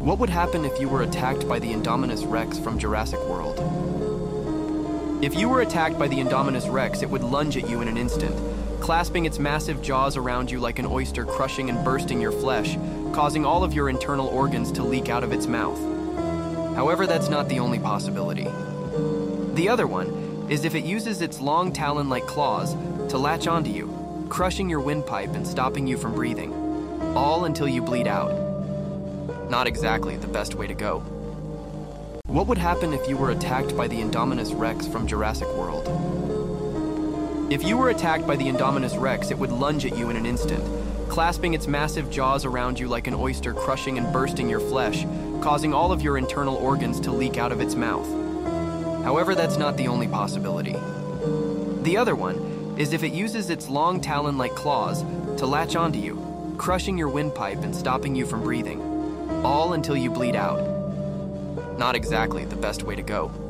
What would happen if you were attacked by the Indominus Rex from Jurassic World? If you were attacked by the Indominus Rex, it would lunge at you in an instant, clasping its massive jaws around you like an oyster, crushing and bursting your flesh, causing all of your internal organs to leak out of its mouth. However, that's not the only possibility. The other one is if it uses its long talon-like claws to latch onto you, crushing your windpipe and stopping you from breathing, all until you bleed out. Not exactly the best way to go. What would happen if you were attacked by the Indominus Rex from Jurassic World? If you were attacked by the Indominus Rex, it would lunge at you in an instant, clasping its massive jaws around you like an oyster, crushing and bursting your flesh, causing all of your internal organs to leak out of its mouth. However, that's not the only possibility. The other one is if it uses its long talon-like claws to latch onto you, crushing your windpipe and stopping you from breathing, all until you bleed out. Not exactly the best way to go.